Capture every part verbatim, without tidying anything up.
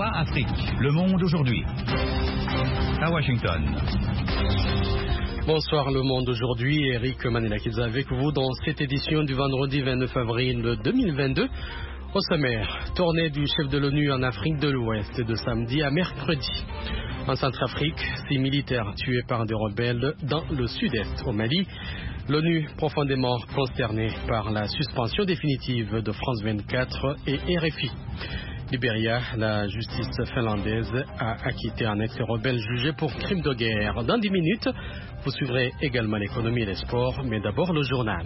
Africa, Afrique. Le monde aujourd'hui. À Washington. Bonsoir Le Monde aujourd'hui, Eric Manelakidze avec vous dans cette édition du vendredi vingt-neuf avril deux mille vingt-deux. Au sommaire, tournée du chef de l'ONU en Afrique de l'Ouest de samedi à mercredi. En Centrafrique, six militaires tués par des rebelles dans le sud-est au Mali. L'ONU profondément consternée par la suspension définitive de France vingt-quatre et R F I. Libéria, la justice finlandaise a acquitté un ex-rebelle jugé pour crime de guerre. Dans dix minutes, vous suivrez également l'économie et les sports, mais d'abord le journal.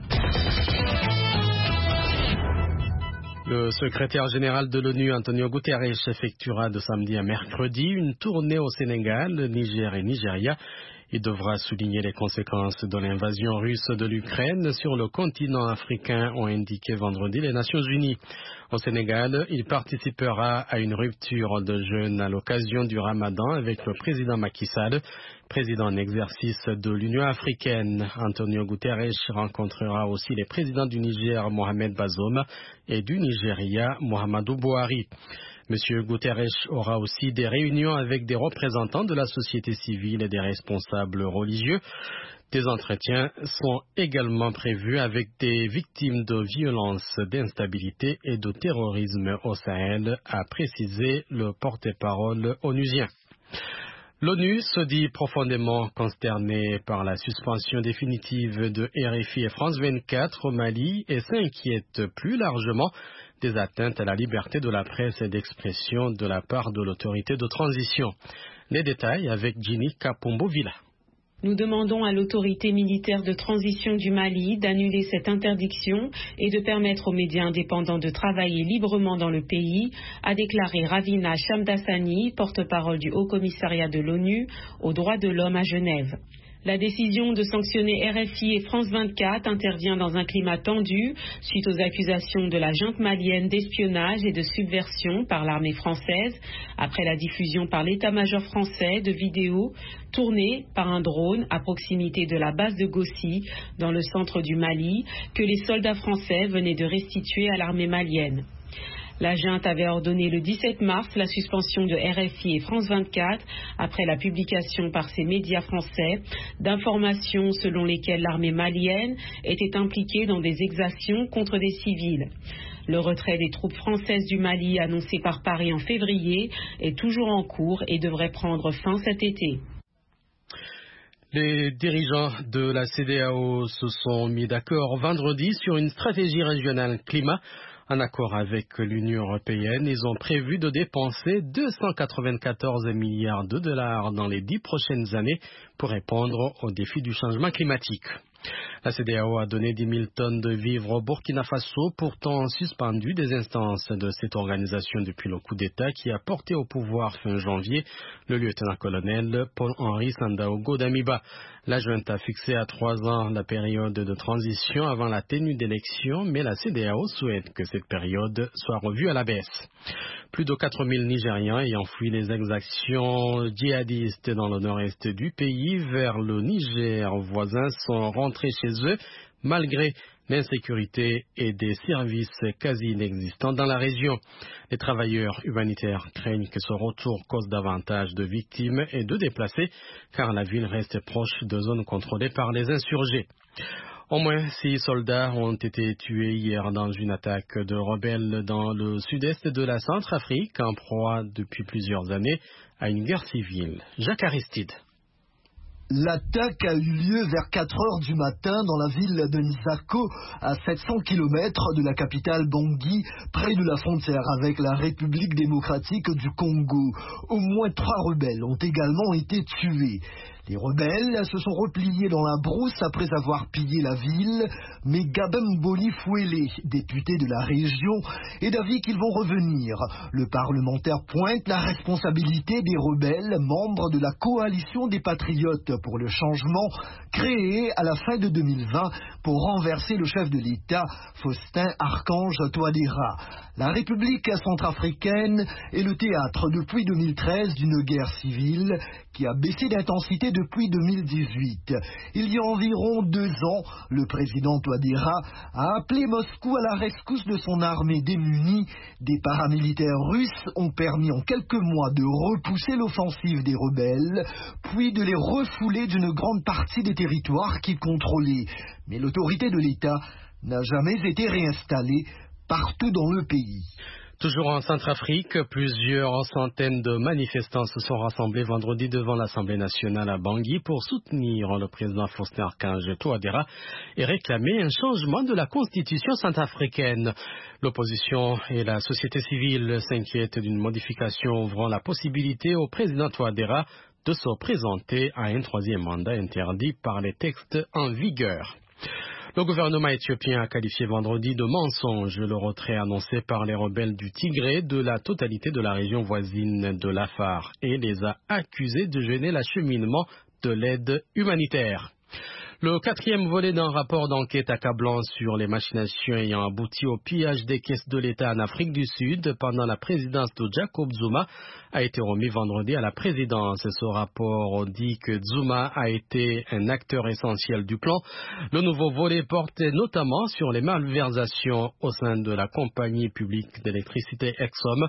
Le secrétaire général de l'ONU, Antonio Guterres, effectuera de samedi à mercredi une tournée au Sénégal, Niger et Nigeria. Il devra souligner les conséquences de l'invasion russe de l'Ukraine sur le continent africain, ont indiqué vendredi les Nations Unies. Au Sénégal, il participera à une rupture de jeûne à l'occasion du Ramadan avec le président Macky Sall, président en exercice de l'Union africaine. Antonio Guterres rencontrera aussi les présidents du Niger, Mohamed Bazoum, et du Nigeria, Muhammadu Buhari. Monsieur Guterres aura aussi des réunions avec des représentants de la société civile et des responsables religieux. Des entretiens sont également prévus avec des victimes de violences, d'instabilité et de terrorisme au Sahel, a précisé le porte-parole onusien. L'ONU se dit profondément consternée par la suspension définitive de R F I et France vingt-quatre au Mali et s'inquiète plus largement des atteintes à la liberté de la presse et d'expression de la part de l'autorité de transition. Les détails avec Ginny Kapombo-Villa. Nous demandons à l'autorité militaire de transition du Mali d'annuler cette interdiction et de permettre aux médias indépendants de travailler librement dans le pays, a déclaré Ravina Shamdasani, porte-parole du Haut-Commissariat de l'ONU aux droits de l'homme à Genève. La décision de sanctionner R F I et France vingt-quatre intervient dans un climat tendu suite aux accusations de la junte malienne d'espionnage et de subversion par l'armée française après la diffusion par l'état-major français de vidéos tournées par un drone à proximité de la base de Gossi dans le centre du Mali que les soldats français venaient de restituer à l'armée malienne. La junte avait ordonné le dix-sept mars la suspension de R F I et France vingt-quatre après la publication par ces médias français d'informations selon lesquelles l'armée malienne était impliquée dans des exactions contre des civils. Le retrait des troupes françaises du Mali annoncé par Paris en février est toujours en cours et devrait prendre fin cet été. Les dirigeants de la C D A O se sont mis d'accord vendredi sur une stratégie régionale climat. En accord avec l'Union européenne, ils ont prévu de dépenser deux cent quatre-vingt-quatorze milliards de dollars dans les dix prochaines années pour répondre aux défis du changement climatique. La C D A O a donné dix mille tonnes de vivres au Burkina Faso, pourtant suspendu des instances de cette organisation depuis le coup d'État qui a porté au pouvoir fin janvier le lieutenant-colonel Paul-Henri Sandaogo Damiba. La junte a fixé à trois ans la période de transition avant la tenue d'élections, mais la C D A O souhaite que cette période soit revue à la baisse. Plus de quatre mille Nigérians ayant fui les exactions djihadistes dans le nord-est du pays vers le Niger voisin sont rentrés chez eux malgré l'insécurité et des services quasi inexistants dans la région. Les travailleurs humanitaires craignent que ce retour cause davantage de victimes et de déplacés car la ville reste proche de zones contrôlées par les insurgés. Au moins six soldats ont été tués hier dans une attaque de rebelles dans le sud-est de la Centrafrique, en proie depuis plusieurs années à une guerre civile. Jacques Aristide. L'attaque a eu lieu vers quatre heures du matin dans la ville de Nsako, à sept cents kilomètres de la capitale Bangui, près de la frontière avec la République démocratique du Congo. Au moins trois rebelles ont également été tués. Les rebelles se sont repliés dans la brousse après avoir pillé la ville, mais Gabemboli Fouélé, député de la région, est d'avis qu'ils vont revenir. Le parlementaire pointe la responsabilité des rebelles, membres de la coalition des patriotes pour le changement, créée à la fin de deux mille vingt pour renverser le chef de l'État, Faustin Archange Touadéra. La République centrafricaine est le théâtre depuis deux mille treize d'une guerre civile qui a baissé d'intensité occupée depuis deux mille dix-huit. Il y a environ deux ans, le président Touadéra a appelé Moscou à la rescousse de son armée démunie. Des paramilitaires russes ont permis en quelques mois de repousser l'offensive des rebelles, puis de les refouler d'une grande partie des territoires qu'ils contrôlaient. Mais l'autorité de l'État n'a jamais été réinstallée partout dans le pays. Toujours en Centrafrique, plusieurs centaines de manifestants se sont rassemblés vendredi devant l'Assemblée nationale à Bangui pour soutenir le président Faustin-Archange Touadéra et réclamer un changement de la constitution centrafricaine. L'opposition et la société civile s'inquiètent d'une modification ouvrant la possibilité au président Touadéra de se présenter à un troisième mandat interdit par les textes en vigueur. Le gouvernement éthiopien a qualifié vendredi de mensonge le retrait annoncé par les rebelles du Tigré de la totalité de la région voisine de l'Afar et les a accusés de gêner l'acheminement de l'aide humanitaire. Le quatrième volet d'un rapport d'enquête accablant sur les machinations ayant abouti au pillage des caisses de l'État en Afrique du Sud pendant la présidence de Jacob Zuma a été remis vendredi à la présidence. Ce rapport dit que Zuma a été un acteur essentiel du plan. Le nouveau volet portait notamment sur les malversations au sein de la compagnie publique d'électricité Exxon.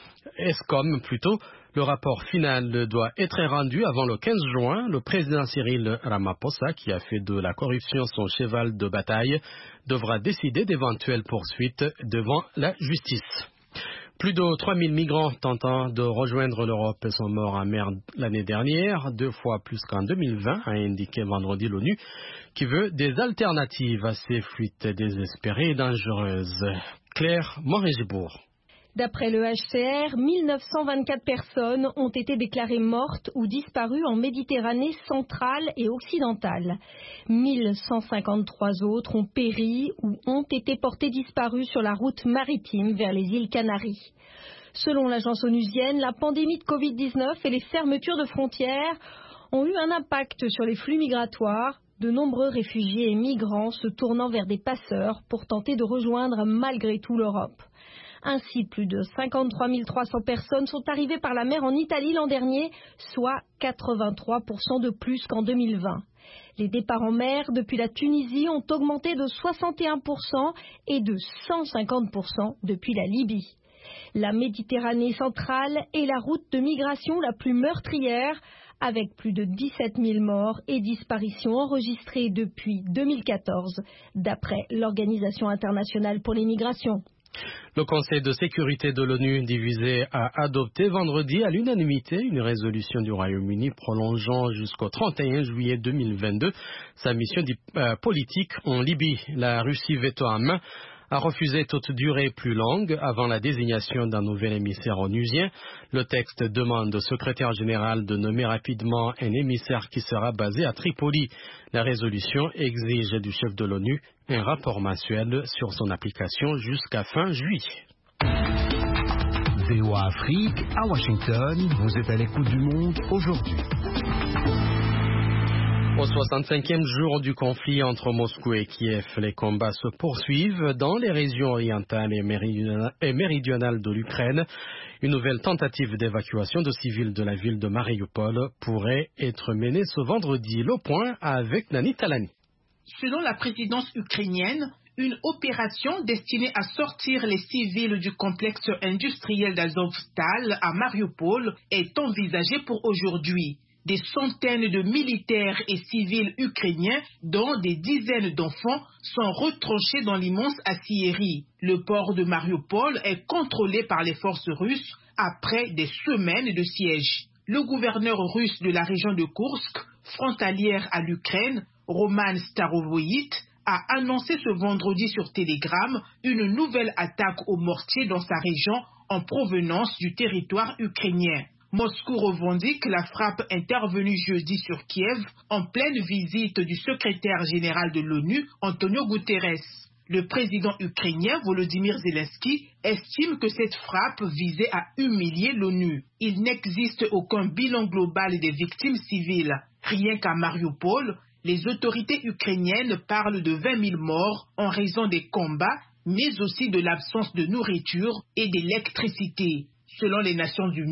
Escom plutôt. Le rapport final doit être rendu avant le quinze juin. Le président Cyril Ramaphosa, qui a fait de la corruption son cheval de bataille, devra décider d'éventuelles poursuites devant la justice. Plus de trois mille migrants tentant de rejoindre l'Europe sont morts en mer l'année dernière, deux fois plus qu'en deux mille vingt, a indiqué vendredi l'ONU, qui veut des alternatives à ces fuites désespérées et dangereuses. Claire Morin-Gibourg. D'après le H C R, mille neuf cent vingt-quatre personnes ont été déclarées mortes ou disparues en Méditerranée centrale et occidentale. mille cent cinquante-trois autres ont péri ou ont été portées disparues sur la route maritime vers les îles Canaries. Selon l'agence onusienne, la pandémie de covid dix-neuf et les fermetures de frontières ont eu un impact sur les flux migratoires, de nombreux réfugiés et migrants se tournant vers des passeurs pour tenter de rejoindre malgré tout l'Europe. Ainsi, plus de cinquante-trois mille trois cents personnes sont arrivées par la mer en Italie l'an dernier, soit quatre-vingt-trois pour cent de plus qu'en deux mille vingt. Les départs en mer depuis la Tunisie ont augmenté de soixante et un pour cent et de cent cinquante pour cent depuis la Libye. La Méditerranée centrale est la route de migration la plus meurtrière, avec plus de dix-sept mille morts et disparitions enregistrées depuis deux mille quatorze, d'après l'Organisation internationale pour les migrations. Le Conseil de sécurité de l'ONU divisé a adopté vendredi à l'unanimité une résolution du Royaume-Uni prolongeant jusqu'au trente et un juillet deux mille vingt-deux sa mission euh, politique en Libye. La Russie, veto en main, a refusé toute durée plus longue avant la désignation d'un nouvel émissaire onusien. Le texte demande au secrétaire général de nommer rapidement un émissaire qui sera basé à Tripoli. La résolution exige du chef de l'ONU un rapport mensuel sur son application jusqu'à fin juillet. V O A Afrique, à Washington, vous êtes à l'écoute du monde aujourd'hui. Au soixante-cinquième jour du conflit entre Moscou et Kiev, les combats se poursuivent dans les régions orientales et méridionales de l'Ukraine. Une nouvelle tentative d'évacuation de civils de la ville de Mariupol pourrait être menée ce vendredi. Le point avec Nani Talani. Selon la présidence ukrainienne, une opération destinée à sortir les civils du complexe industriel d'Azovstal à Mariupol est envisagée pour aujourd'hui. Des centaines de militaires et civils ukrainiens, dont des dizaines d'enfants, sont retranchés dans l'immense aciérie. Le port de Mariupol est contrôlé par les forces russes après des semaines de siège. Le gouverneur russe de la région de Koursk, frontalière à l'Ukraine, Roman Starovoït, a annoncé ce vendredi sur Telegram une nouvelle attaque au mortier dans sa région en provenance du territoire ukrainien. Moscou revendique la frappe intervenue jeudi sur Kiev en pleine visite du secrétaire général de l'ONU, Antonio Guterres. Le président ukrainien Volodymyr Zelensky estime que cette frappe visait à humilier l'ONU. Il n'existe aucun bilan global des victimes civiles. Rien qu'à Mariupol, les autorités ukrainiennes parlent de vingt mille morts en raison des combats, mais aussi de l'absence de nourriture et d'électricité. Selon les Nations Unies,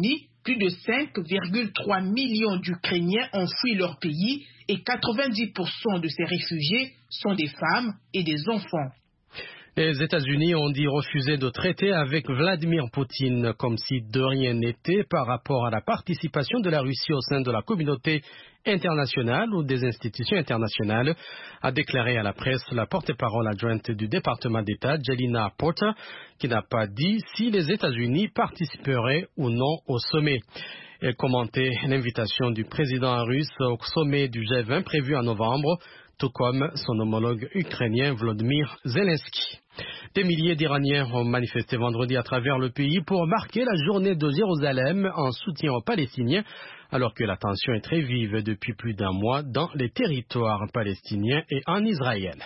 Plus de cinq virgule trois millions d'Ukrainiens ont fui leur pays et quatre-vingt-dix pour cent de ces réfugiés sont des femmes et des enfants. Les États-Unis ont dit refuser de traiter avec Vladimir Poutine, comme si de rien n'était par rapport à la participation de la Russie au sein de la communauté internationale ou des institutions internationales, a déclaré à la presse la porte-parole adjointe du département d'État, Jelena Porter, qui n'a pas dit si les États-Unis participeraient ou non au sommet. Elle commentait l'invitation du président russe au sommet du G vingt prévu en novembre, tout comme son homologue ukrainien Volodymyr Zelensky. Des milliers d'Iraniens ont manifesté vendredi à travers le pays pour marquer la journée de Jérusalem en soutien aux Palestiniens, alors que la tension est très vive depuis plus d'un mois dans les territoires palestiniens et en Israël.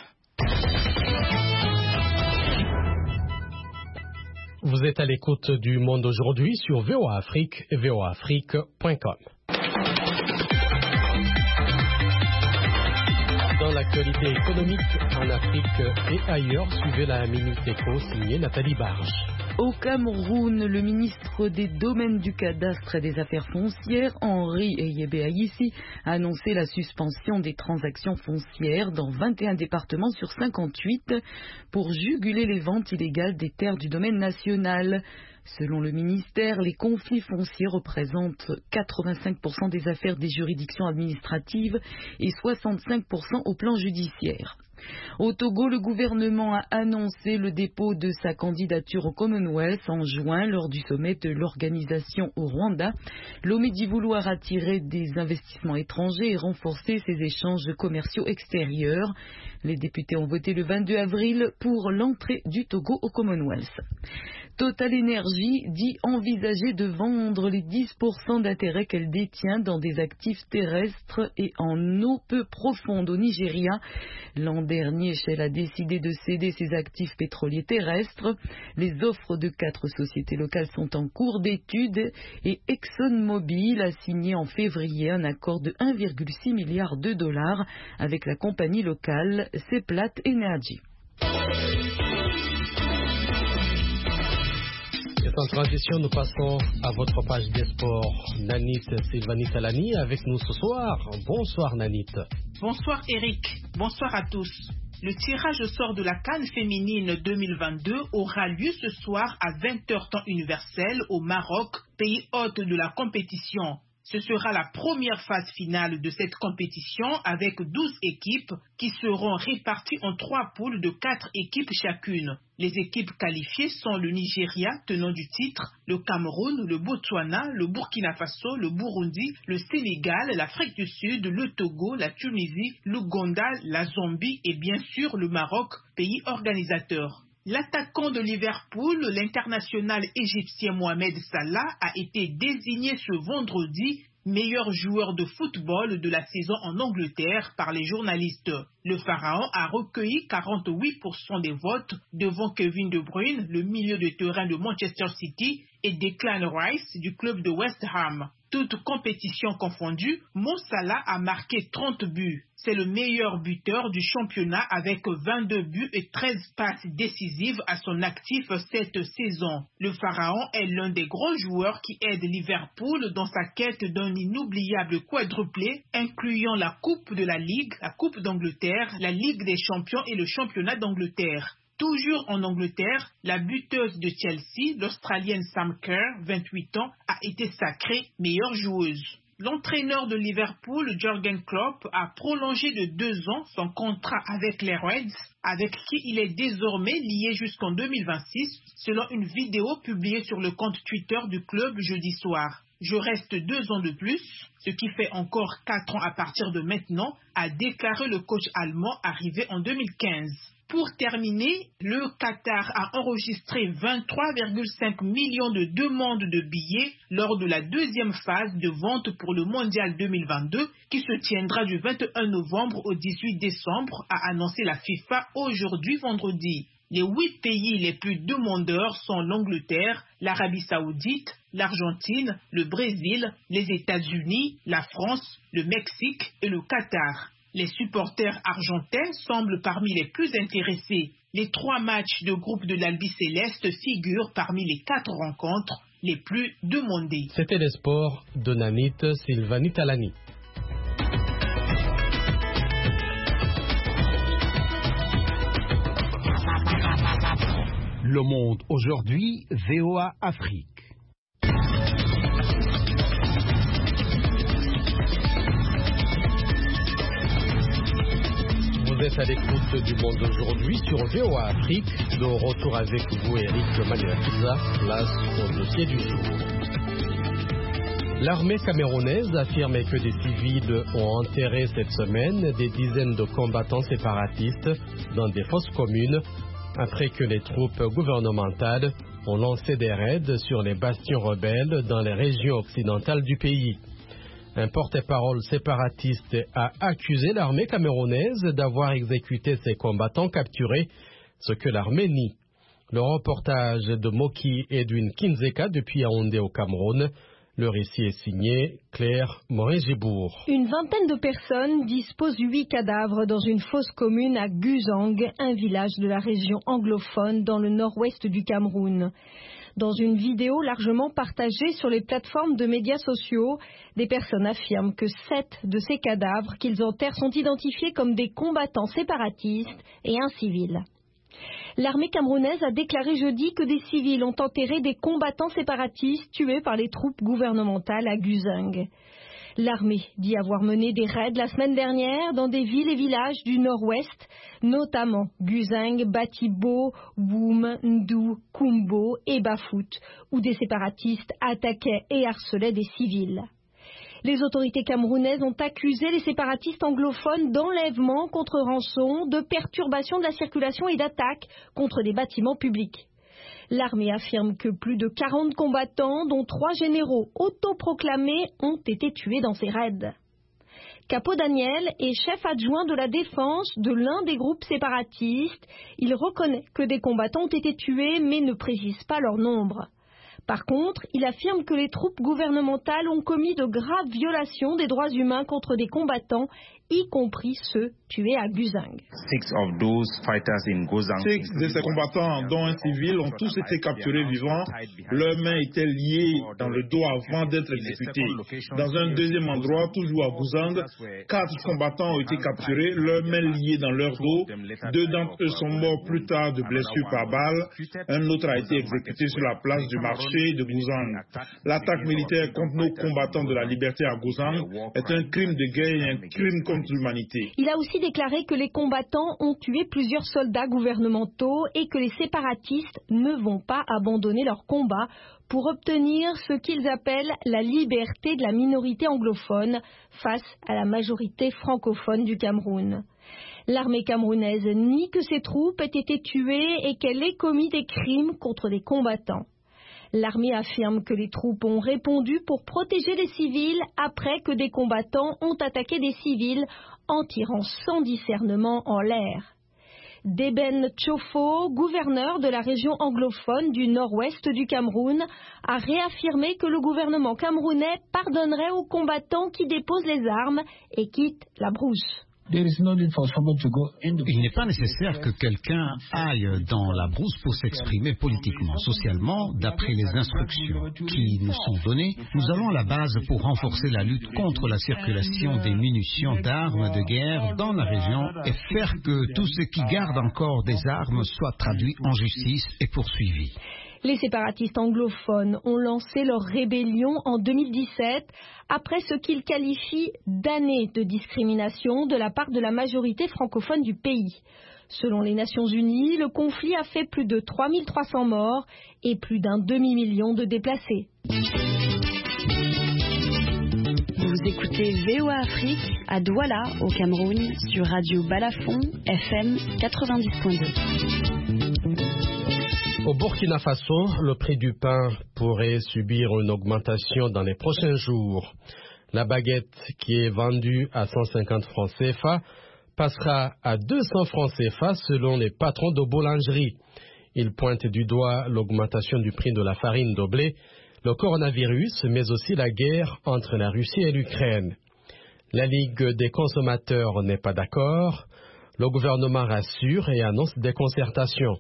Vous êtes à l'écoute du Monde aujourd'hui sur V O A Afrique et V O A Afrique point com. Dans l'actualité économique en Afrique et ailleurs, suivez la Minute Éco signée Nathalie Barge. Au Cameroun, le ministre des Domaines du Cadastre et des Affaires foncières, Henri Yebehayissi, a annoncé la suspension des transactions foncières dans vingt et un départements sur cinquante-huit pour juguler les ventes illégales des terres du domaine national. Selon le ministère, les conflits fonciers représentent quatre-vingt-cinq pour cent des affaires des juridictions administratives et soixante-cinq pour cent au plan judiciaire. Au Togo, le gouvernement a annoncé le dépôt de sa candidature au Commonwealth en juin lors du sommet de l'organisation au Rwanda. Lomé dit vouloir attirer des investissements étrangers et renforcer ses échanges commerciaux extérieurs. Les députés ont voté le vingt-deux avril pour l'entrée du Togo au Commonwealth. Total Energy dit envisager de vendre les dix pour cent d'intérêts qu'elle détient dans des actifs terrestres et en eau peu profonde au Nigeria. L'an dernier, Shell a décidé de céder ses actifs pétroliers terrestres. Les offres de quatre sociétés locales sont en cours d'étude et ExxonMobil a signé en février un accord de un virgule six milliard de dollars avec la compagnie locale Seplat Energy. En transition, nous passons à votre page des sports. Nanit Sylvanie Talani avec nous ce soir. Bonsoir Nanit. Bonsoir Eric. Bonsoir à tous. Le tirage au sort de la CAN féminine deux mille vingt-deux aura lieu ce soir à vingt heures temps universel au Maroc, pays hôte de la compétition. Ce sera la première phase finale de cette compétition avec douze équipes qui seront réparties en trois poules de quatre équipes chacune. Les équipes qualifiées sont le Nigeria, tenant du titre, le Cameroun, le Botswana, le Burkina Faso, le Burundi, le Sénégal, l'Afrique du Sud, le Togo, la Tunisie, l'Ouganda, la Zambie et bien sûr le Maroc, pays organisateur. L'attaquant de Liverpool, l'international égyptien Mohamed Salah, a été désigné ce vendredi meilleur joueur de football de la saison en Angleterre par les journalistes. Le Pharaon a recueilli quarante-huit pour cent des votes devant Kevin De Bruyne, le milieu de terrain de Manchester City, et Declan Rice du club de West Ham. Toutes compétitions confondues, Mo Salah a marqué trente buts. C'est le meilleur buteur du championnat avec vingt-deux buts et treize passes décisives à son actif cette saison. Le Pharaon est l'un des grands joueurs qui aide Liverpool dans sa quête d'un inoubliable quadruplé, incluant la Coupe de la Ligue, la Coupe d'Angleterre, la Ligue des Champions et le Championnat d'Angleterre. Toujours en Angleterre, la buteuse de Chelsea, l'Australienne Sam Kerr, vingt-huit ans, a été sacrée meilleure joueuse. L'entraîneur de Liverpool, Jürgen Klopp, a prolongé de deux ans son contrat avec les Reds, avec qui il est désormais lié jusqu'en deux mille vingt-six, selon une vidéo publiée sur le compte Twitter du club jeudi soir. Je reste deux ans de plus, ce qui fait encore quatre ans à partir de maintenant, a déclaré le coach allemand arrivé en deux mille quinze. Pour terminer, le Qatar a enregistré vingt-trois virgule cinq millions de demandes de billets lors de la deuxième phase de vente pour le Mondial deux mille vingt-deux qui se tiendra du vingt et un novembre au dix-huit décembre, a annoncé la FIFA aujourd'hui vendredi. Les huit pays les plus demandeurs sont l'Angleterre, l'Arabie Saoudite, l'Argentine, le Brésil, les États-Unis, la France, le Mexique et le Qatar. Les supporters argentins semblent parmi les plus intéressés. Les trois matchs de groupe de l'Albi Céleste figurent parmi les quatre rencontres. les plus demandés. C'était les sports de Nanit Sylvanie Talani. Le Monde aujourd'hui, V O A Afrique. Vous êtes à l'écoute du Monde aujourd'hui sur V O A Afrique. De retour avec vous, Eric Manuel-Kiza, place au dossier du jour. L'armée camerounaise affirme que des civils ont enterré cette semaine des dizaines de combattants séparatistes dans des fosses communes après que les troupes gouvernementales ont lancé des raids sur les bastions rebelles dans les régions occidentales du pays. Un porte-parole séparatiste a accusé l'armée camerounaise d'avoir exécuté ses combattants capturés, ce que l'armée nie. Le reportage de Moki Edwin Kinzeka depuis Yaoundé au Cameroun. Le récit est signé Claire Morin-Gibourg. Une vingtaine de personnes disposent huit cadavres dans une fosse commune à Guzang, un village de la région anglophone dans le nord-ouest du Cameroun. Dans une vidéo largement partagée sur les plateformes de médias sociaux, des personnes affirment que sept de ces cadavres qu'ils enterrent sont identifiés comme des combattants séparatistes et un civil. L'armée camerounaise a déclaré jeudi que des civils ont enterré des combattants séparatistes tués par les troupes gouvernementales à Guzang. L'armée dit avoir mené des raids la semaine dernière dans des villes et villages du nord-ouest, notamment Guzang, Batibo, Woum, Ndou, Kumbo et Bafout, où des séparatistes attaquaient et harcelaient des civils. Les autorités camerounaises ont accusé les séparatistes anglophones d'enlèvement contre rançon, de perturbation de la circulation et d'attaques contre des bâtiments publics. L'armée affirme que plus de quarante combattants, dont trois généraux autoproclamés, ont été tués dans ces raids. Capo Daniel est chef adjoint de la défense de l'un des groupes séparatistes. Il reconnaît que des combattants ont été tués, mais ne précise pas leur nombre. Par contre, il affirme que les troupes gouvernementales ont commis de graves violations des droits humains contre des combattants, y compris ceux tués à Guzang. Six de ces combattants, dont un civil, ont tous été capturés vivants. Leurs mains étaient liées dans le dos avant d'être exécutés. Dans un deuxième endroit, toujours à Guzang, quatre combattants ont été capturés, leurs mains liées dans leur dos. Deux d'entre eux sont morts plus tard de blessures par balle. Un autre a été exécuté sur la place du marché de Guzang. L'attaque militaire contre nos combattants de la liberté à Guzang est un crime de guerre et un crime contre l'humanité. Il a aussi déclaré que les combattants ont tué plusieurs soldats gouvernementaux et que les séparatistes ne vont pas abandonner leur combat pour obtenir ce qu'ils appellent la liberté de la minorité anglophone face à la majorité francophone du Cameroun. L'armée camerounaise nie que ses troupes aient été tuées et qu'elle ait commis des crimes contre des combattants. L'armée affirme que les troupes ont répondu pour protéger les civils après que des combattants ont attaqué des civils en tirant sans discernement en l'air. Deben Tchofo, gouverneur de la région anglophone du nord-ouest du Cameroun, a réaffirmé que le gouvernement camerounais pardonnerait aux combattants qui déposent les armes et quittent la brousse. Il n'est pas nécessaire que quelqu'un aille dans la brousse pour s'exprimer politiquement. Socialement, d'après les instructions qui nous sont données, nous allons à la base pour renforcer la lutte contre la circulation des munitions d'armes de guerre dans la région et faire que tous ceux qui gardent encore des armes soient traduits en justice et poursuivis. Les séparatistes anglophones ont lancé leur rébellion en deux mille dix-sept après ce qu'ils qualifient d'années de discrimination de la part de la majorité francophone du pays. Selon les Nations Unies, le conflit a fait plus de trois mille trois cents morts et plus d'un demi-million de déplacés. Vous écoutez V O A Afrique à Douala, au Cameroun, sur Radio Balafon, F M quatre-vingt-dix point deux. Au Burkina Faso, le prix du pain pourrait subir une augmentation dans les prochains jours. La baguette qui est vendue à cent cinquante francs C F A passera à deux cents francs C F A selon les patrons de boulangerie. Ils pointent du doigt l'augmentation du prix de la farine de blé, le coronavirus, mais aussi la guerre entre la Russie et l'Ukraine. La Ligue des consommateurs n'est pas d'accord. Le gouvernement rassure et annonce des concertations.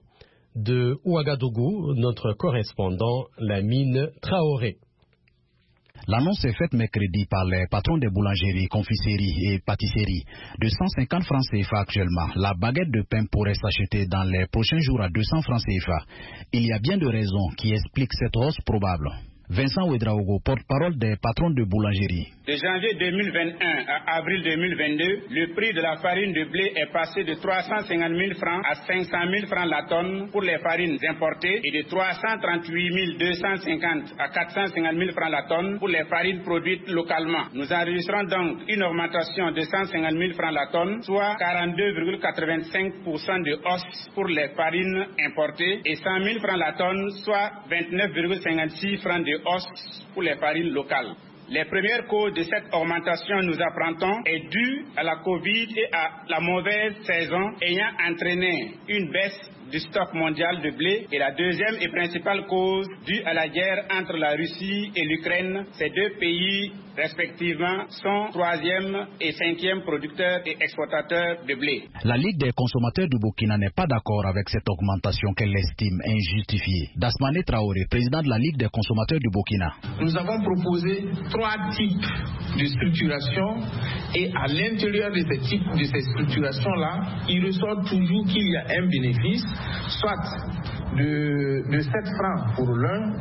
De Ouagadougou, notre correspondant Lamine Traoré. L'annonce est faite mercredi par les patrons des boulangeries, confiseries et pâtisseries. De cent cinquante francs C F A actuellement, la baguette de pain pourrait s'acheter dans les prochains jours à deux cents francs C F A. Il y a bien de raisons qui expliquent cette hausse probable. Vincent Ouedraogo, porte-parole des patrons de boulangerie. De janvier deux mille vingt et un à avril deux mille vingt-deux, le prix de la farine de blé est passé de trois cent cinquante mille francs à cinq cent mille francs la tonne pour les farines importées et de trois cent trente-huit mille deux cent cinquante à quatre cent cinquante mille francs la tonne pour les farines produites localement. Nous enregistrons donc une augmentation de cent cinquante mille francs la tonne, soit quarante-deux virgule quatre-vingt-cinq pour cent de hausse pour les farines importées et cent mille francs la tonne, soit vingt-neuf virgule cinquante-six francs de hausse pour les farines locales. Les premières causes de cette augmentation, nous apprendons, est due à la Covid et à la mauvaise saison ayant entraîné une baisse du stock mondial de blé. Et la deuxième et principale cause due à la guerre entre la Russie et l'Ukraine. Ces deux pays, respectivement, sont troisième et cinquième producteurs et exportateurs de blé. La Ligue des consommateurs du Burkina n'est pas d'accord avec cette augmentation qu'elle estime injustifiée. Dasmane Traoré, président de la Ligue des consommateurs du Burkina. Nous avons proposé trois types de structuration et à l'intérieur de ces types de ces structurations-là, il ressort toujours qu'il y a un bénéfice, soit de, de sept francs pour l'un,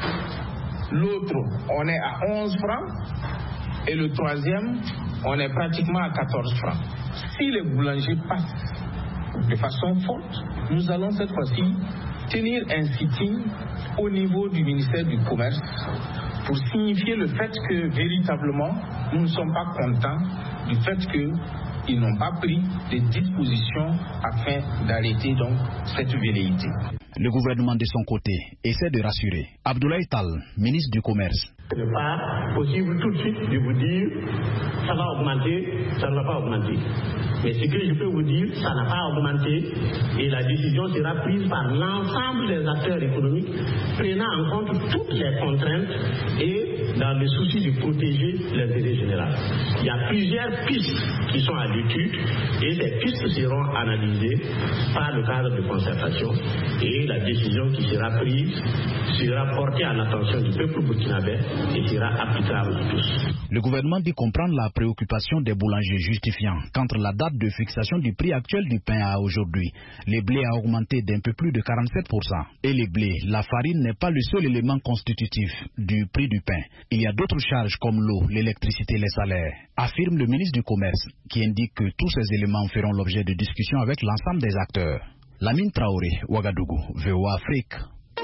l'autre on est à onze francs et le troisième on est pratiquement à quatorze francs. Si les boulangers passent de façon forte, nous allons cette fois-ci tenir un sitting au niveau du ministère du Commerce pour signifier le fait que véritablement nous ne sommes pas contents du fait qu'ils n'ont pas pris des dispositions afin d'arrêter donc cette velléité. Le gouvernement de son côté essaie de rassurer. Abdoulaye Tal, ministre du Commerce. Ce n'est pas possible tout de suite de vous dire ça va augmenter, ça ne va pas augmenter. Mais ce que je peux vous dire, ça n'a pas augmenté et la décision sera prise par l'ensemble des acteurs économiques, prenant en compte toutes les contraintes et dans le souci de protéger l'intérêt général. Il y a plusieurs pistes qui sont à l'étude et ces pistes seront analysées par le cadre de concertation et la décision qui sera prise sera portée à l'attention du peuple burkinabé et sera applicable à tous. Le gouvernement dit comprendre la préoccupation des boulangers, justifiant qu'entre la date de fixation du prix actuel du pain à aujourd'hui, le blé a augmenté d'un peu plus de quarante-sept pour cent. Et le blé, la farine n'est pas le seul élément constitutif du prix du pain. Il y a d'autres charges comme l'eau, l'électricité, les salaires, affirme le ministre du Commerce, qui indique que tous ces éléments feront l'objet de discussions avec l'ensemble des acteurs. Lamine Traoré, Ouagadougou, V O A Afrique.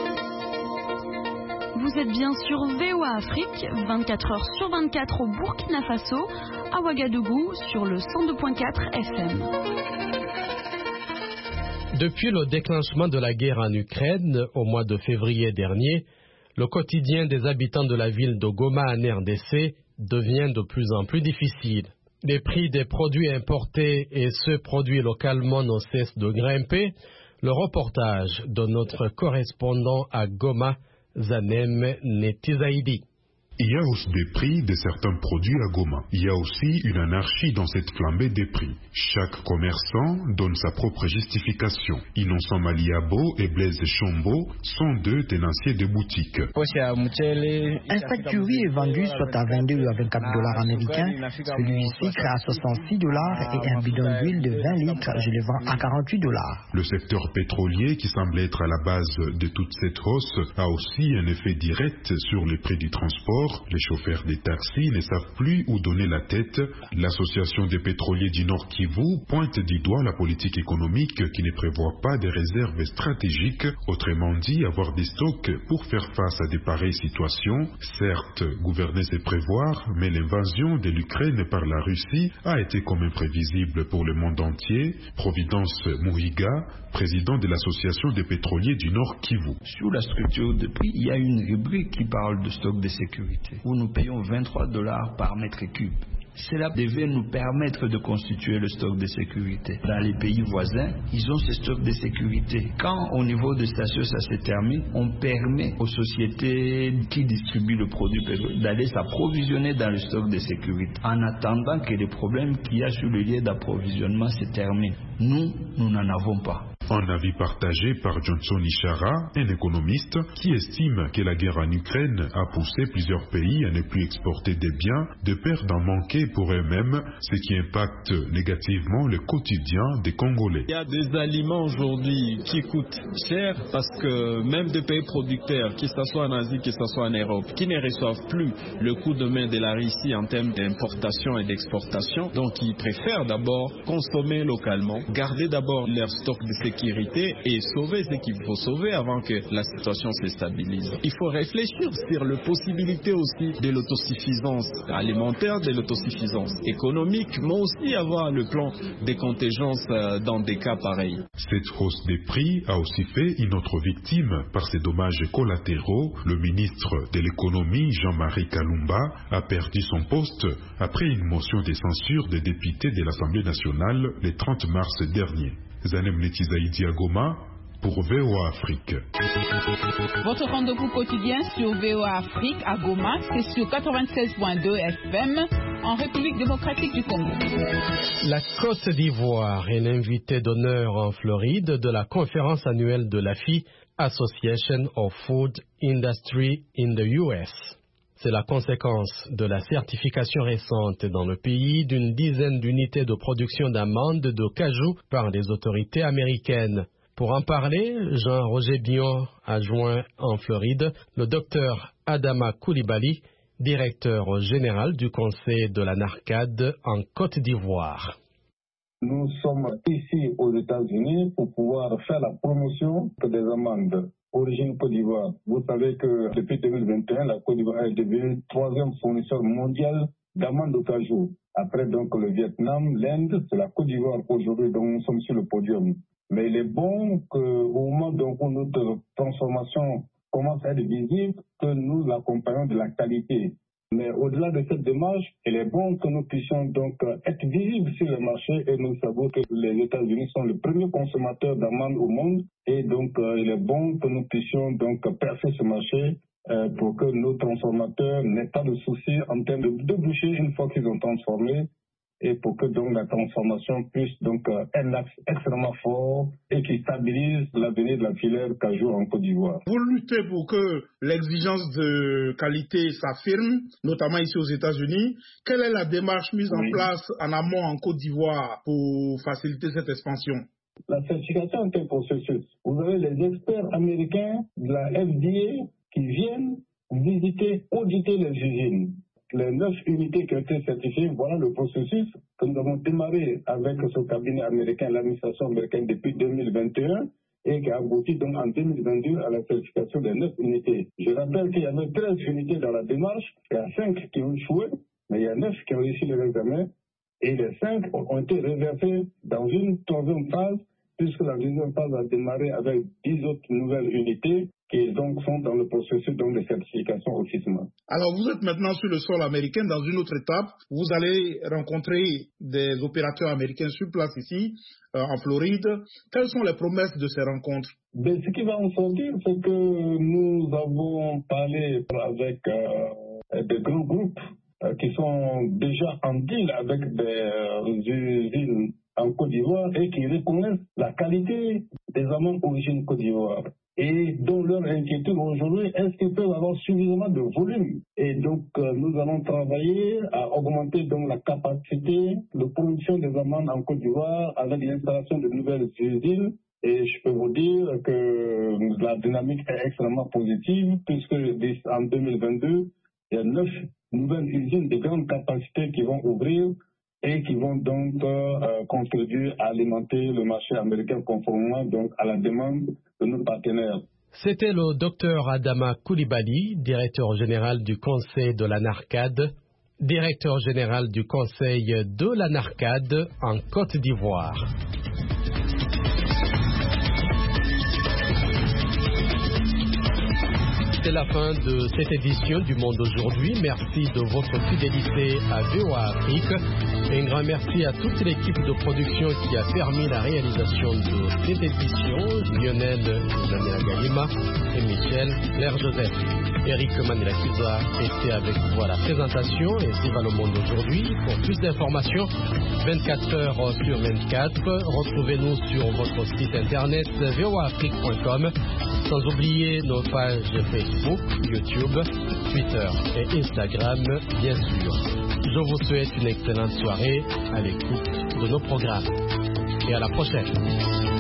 Vous êtes bien sur V O A Afrique, vingt-quatre heures sur vingt-quatre au Burkina Faso, à Ouagadougou sur le cent deux virgule quatre F M. Depuis le déclenchement de la guerre en Ukraine au mois de février dernier, le quotidien des habitants de la ville de Goma en R D C devient de plus en plus difficile. Les prix des produits importés et ceux produits localement ne cessent de grimper. Le reportage de notre correspondant à Goma, Zanem Netizaidi. Il y a hausse des prix de certains produits à Goma. Il y a aussi une anarchie dans cette flambée des prix. Chaque commerçant donne sa propre justification. Innocent Maliabo et Blaise Chombo sont deux tenanciers de boutiques. Un sac de riz est vendu soit à vingt-deux ou à vingt-quatre dollars américains, celui du sucre à soixante-six dollars et un bidon d'huile de vingt litres, je le vends à quarante-huit dollars. Le secteur pétrolier, qui semble être à la base de toute cette hausse, a aussi un effet direct sur les prix du transport. Les chauffeurs des taxis ne savent plus où donner la tête. L'association des pétroliers du Nord Kivu pointe du doigt la politique économique qui ne prévoit pas des réserves stratégiques, autrement dit avoir des stocks pour faire face à des pareilles situations. Certes, gouverner c'est prévoir, mais l'invasion de l'Ukraine par la Russie a été comme imprévisible pour le monde entier. Providence Mouhiga, président de l'association des pétroliers du Nord Kivu. Sur la structure de prix, il y a une rubrique qui parle de stock de sécurité, où nous payons vingt-trois dollars par mètre cube. Cela devait nous permettre de constituer le stock de sécurité. Dans les pays voisins, ils ont ce stock de sécurité. Quand au niveau de station ça se termine, on permet aux sociétés qui distribuent le produit d'aller s'approvisionner dans le stock de sécurité, en attendant que les problèmes qu'il y a sur le lieu d'approvisionnement se terminent. Nous, nous n'en avons pas. Un avis partagé par Johnson Ishara, un économiste, qui estime que la guerre en Ukraine a poussé plusieurs pays à ne plus exporter des biens de peur d'en manquer pour eux-mêmes, ce qui impacte négativement le quotidien des Congolais. Il y a des aliments aujourd'hui qui coûtent cher parce que même des pays producteurs, que ce soit en Asie, que ce soit en Europe, qui ne reçoivent plus le coup de main de la Russie en termes d'importation et d'exportation, donc ils préfèrent d'abord consommer localement, garder d'abord leur stock de sécurité et sauver ce qu'il faut sauver avant que la situation se stabilise. Il faut réfléchir sur la possibilité aussi de l'autosuffisance alimentaire, de l'autosuffisance économique, mais aussi avoir le plan de contingence dans des cas pareils. Cette hausse des prix a aussi fait une autre victime par ces dommages collatéraux. Le ministre de l'économie, Jean-Marie Kalumba, a perdu son poste après une motion de censure des députés de l'Assemblée nationale le trente mars dernier. Zanem Letizaïdi à Goma pour V O A Afrique. Votre rendez-vous quotidien sur V O A Afrique à Goma, c'est sur quatre-vingt-seize point deux F M en République démocratique du Congo. La Côte d'Ivoire est l'invité d'honneur en Floride de la conférence annuelle de l'A F I, Association of Food Industry in the U S. C'est la conséquence de la certification récente dans le pays d'une dizaine d'unités de production d'amandes de cajou par les autorités américaines. Pour en parler, Jean-Roger Bion a joint en Floride le docteur Adama Coulibaly, directeur général du Conseil de la NARCAD en Côte d'Ivoire. Nous sommes ici aux États-Unis pour pouvoir faire la promotion des amandes origine Côte d'Ivoire. Vous savez que depuis deux mille vingt et un, la Côte d'Ivoire est devenue le troisième fournisseur mondial d'amandes de cajou. Après donc le Vietnam, l'Inde, c'est la Côte d'Ivoire aujourd'hui dont nous sommes sur le podium. Mais il est bon qu'au moment donc, où notre transformation commence à être visible, que nous l'accompagnons de la qualité. Mais au-delà de cette démarche, il est bon que nous puissions donc être visibles sur le marché et nous savons que les États-Unis sont le premier consommateur d'amandes au monde et donc euh, il est bon que nous puissions donc percer ce marché euh, pour que nos transformateurs n'aient pas de soucis en termes de déboucher une fois qu'ils ont transformé et pour que donc la transformation puisse donc euh, être un axe extrêmement fort et qui stabilise l'avenir de la filière cajou en Côte d'Ivoire. Vous luttez pour que l'exigence de qualité s'affirme, notamment ici aux États-Unis. Quelle est la démarche mise oui. en place en amont en Côte d'Ivoire pour faciliter cette expansion? La certification est un processus. Vous avez les experts américains de la F D A qui viennent visiter, auditer les usines. Les neuf unités qui ont été certifiées, voilà le processus que nous avons démarré avec ce cabinet américain, l'administration américaine depuis deux mille vingt et un et qui a abouti donc en deux mille vingt-deux à la certification des neuf unités. Je rappelle qu'il y avait treize unités dans la démarche, il y a cinq qui ont échoué, mais il y a neuf qui ont réussi les examens et les cinq ont été reversés dans une troisième phase puisque la deuxième phase a démarré avec dix autres nouvelles unités qui donc sont dans le processus donc, de certification officiellement. Alors vous êtes maintenant sur le sol américain dans une autre étape. Vous allez rencontrer des opérateurs américains sur place ici, euh, en Floride. Quelles sont les promesses de ces rencontres? Ben, ce qui va en sortir, c'est que nous avons parlé avec euh, des grands groupes euh, qui sont déjà en deal avec des euh, usines en Côte d'Ivoire et qui reconnaissent la qualité des amandes origine Côte d'Ivoire. Et dont leur inquiétude aujourd'hui, est-ce qu'ils peuvent avoir suffisamment de volume? Et donc, euh, nous allons travailler à augmenter donc la capacité de production des amandes en Côte d'Ivoire avec l'installation de nouvelles usines. Et je peux vous dire que la dynamique est extrêmement positive puisque en deux mille vingt-deux, il y a neuf nouvelles usines de grande capacité qui vont ouvrir et qui vont donc euh, contribuer à alimenter le marché américain conformément donc à la demande de nos partenaires. C'était le docteur Adama Coulibaly, directeur général du Conseil de la NARCAD, directeur général du Conseil de la NARCAD en Côte d'Ivoire. C'est la fin de cette édition du Monde aujourd'hui. Merci de votre fidélité à V O A Afrique. Un grand merci à toute l'équipe de production qui a permis la réalisation de cette édition. Lionel Zamela Galima, moi et Michel Blair Joseph. Eric Manila-Kiza était avec vous à la présentation et c'est va le monde aujourd'hui. Pour plus d'informations, vingt-quatre heures sur vingt-quatre, retrouvez-nous sur votre site internet v o a afrique point com, sans oublier nos pages Facebook, YouTube, Twitter et Instagram, bien sûr. Je vous souhaite une excellente soirée à l'écoute de nos programmes et à la prochaine.